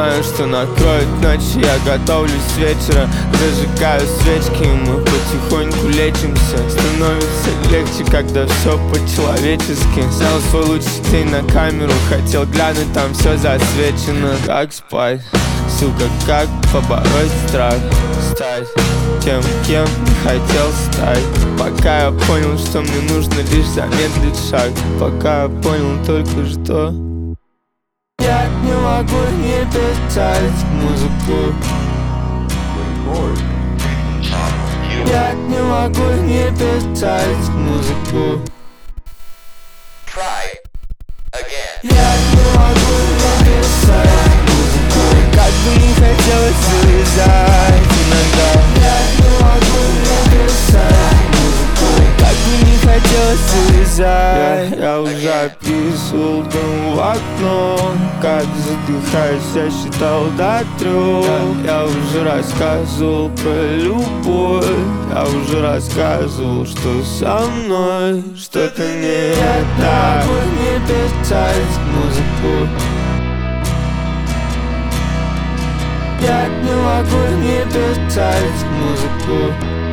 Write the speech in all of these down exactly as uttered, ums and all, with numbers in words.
знаю, что накроет ночь. Я готовлюсь с вечера, зажигаю свечки, и мы потихоньку лечимся. Становится легче, когда все по-человечески. Снял свой лучший день на камеру, хотел глянуть, там все засвечено. Как спать, сука, как побороть страх? Стать тем, кем не хотел стать. Пока я понял, что мне нужно лишь замедлить шаг. Пока я понял только что я не могу не писать музыку. Я не могу не писать музыку. Я не могу не писать музыку. Как бы не хотелось завязать иногда. Я не могу не писать музыку. Как бы не хотелось завязать. Я, я уже описывал дым в окно, как задыхаюсь, я считал до трех. Я, я уже рассказывал про любовь. Я уже рассказывал, что со мной что-то не так. Я не могу не писать музыку. Я не могу не писать музыку.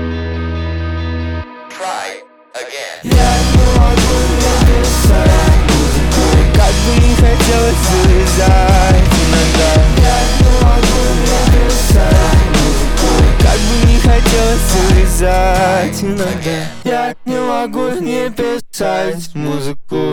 Я не могу не писать музыку. Как бы не хотелось завязать иногда. Я не могу не писать музыку. Как бы не хотелось завязать иногда. Я не могу не писать музыку.